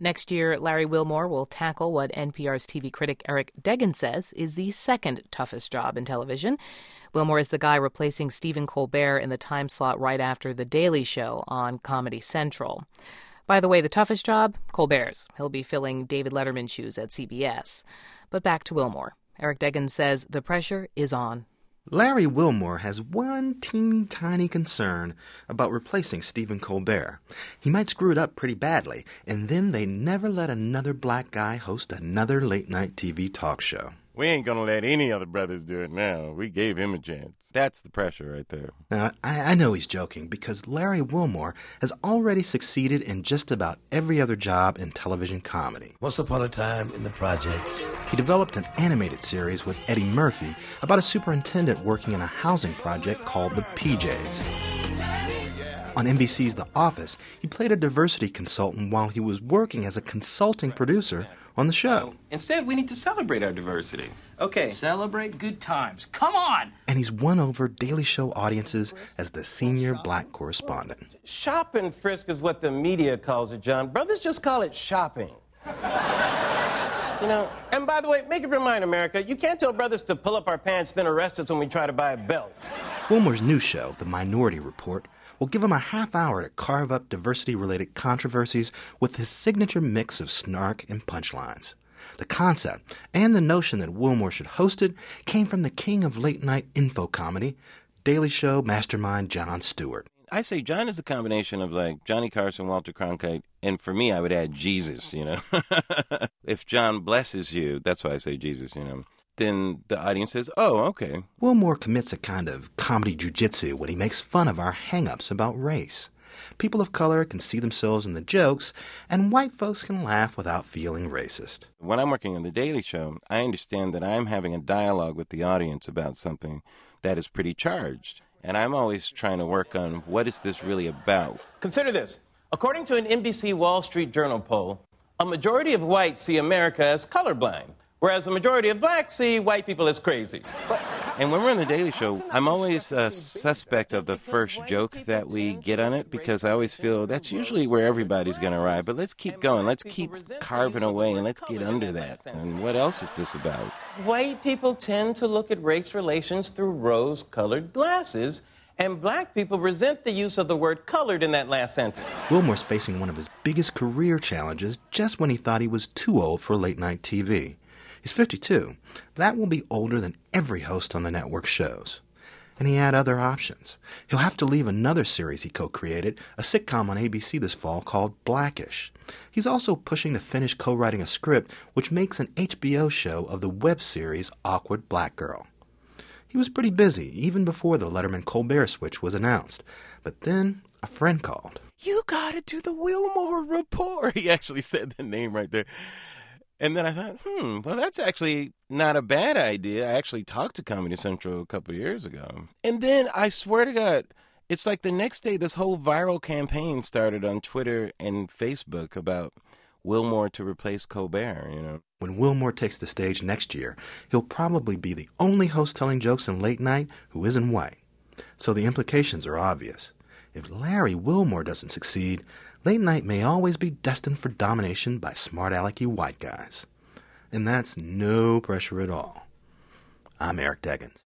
Next year, Larry Wilmore will tackle what NPR's TV critic Eric Deggans says is the second toughest job in television. Wilmore is the guy replacing Stephen Colbert in the time slot right after The Daily Show on Comedy Central. By the way, the toughest job? Colbert's. He'll be filling David Letterman's shoes at CBS. But back to Wilmore. Eric Deggans says the pressure is on. Larry Wilmore has one teeny tiny concern about replacing Stephen Colbert. He might screw it up pretty badly, and then they never let another black guy host another late-night TV talk show. We ain't gonna let any other brothers do it now. We gave him a chance. That's the pressure right there. Now, I know he's joking, because Larry Wilmore has already succeeded in just about every other job in television comedy. Once upon a time in the projects. He developed an animated series with Eddie Murphy about a superintendent working in a housing project called the PJs. On NBC's The Office, he played a diversity consultant while he was working as a consulting producer on the show. Instead, we need to celebrate our diversity. Okay. Celebrate good times. Come on! And he's won over Daily Show audiences as the senior black correspondent. Shop and frisk is what the media calls it, John. Brothers just call it shopping. You know, and by the way, make up your mind, America. You can't tell brothers to pull up our pants, then arrest us when we try to buy a belt. Wilmore's new show, The Minority Report, will give him a half hour to carve up diversity-related controversies with his signature mix of snark and punchlines. The concept and the notion that Wilmore should host it came from the king of late-night info comedy, Daily Show mastermind Jon Stewart. I say John is a combination of like Johnny Carson, Walter Cronkite, and for me, I would add Jesus, you know. If John blesses you, that's why I say Jesus, you know, then the audience says, oh, okay. Wilmore commits a kind of comedy jujitsu when he makes fun of our hang-ups about race. People of color can see themselves in the jokes, and white folks can laugh without feeling racist. When I'm working on The Daily Show, I understand that I'm having a dialogue with the audience about something that is pretty charged. And I'm always trying to work on what is this really about. Consider this. According to an NBC Wall Street Journal poll, a majority of whites see America as colorblind, whereas a majority of blacks see white people as crazy. And when we're on The Daily Show, I'm always a suspect of the first joke that we get on it, because I always feel that's usually where everybody's going to arrive. But let's keep going. Let's keep carving away, and let's get under that. And what else is this about? White people tend to look at race relations through rose-colored glasses, and black people resent the use of the word colored in that last sentence. Wilmore's facing one of his biggest career challenges just when he thought he was too old for late-night TV. He's 52. That will be older than every host on the network shows. And he had other options. He'll have to leave another series he co-created, a sitcom on ABC this fall called Blackish. He's also pushing to finish co-writing a script which makes an HBO show of the web series Awkward Black Girl. He was pretty busy, even before the Letterman-Colbert switch was announced. But then a friend called. You gotta do the Wilmore Report. He actually said the name right there. And then I thought, well, that's actually not a bad idea. I actually talked to Comedy Central a couple of years ago. And then I swear to God, it's like the next day this whole viral campaign started on Twitter and Facebook about Wilmore to replace Colbert, you know. When Wilmore takes the stage next year, he'll probably be the only host telling jokes in late night who isn't white. So the implications are obvious. If Larry Wilmore doesn't succeed, late night may always be destined for domination by smart-alecky white guys. And that's no pressure at all. I'm Eric Deggans.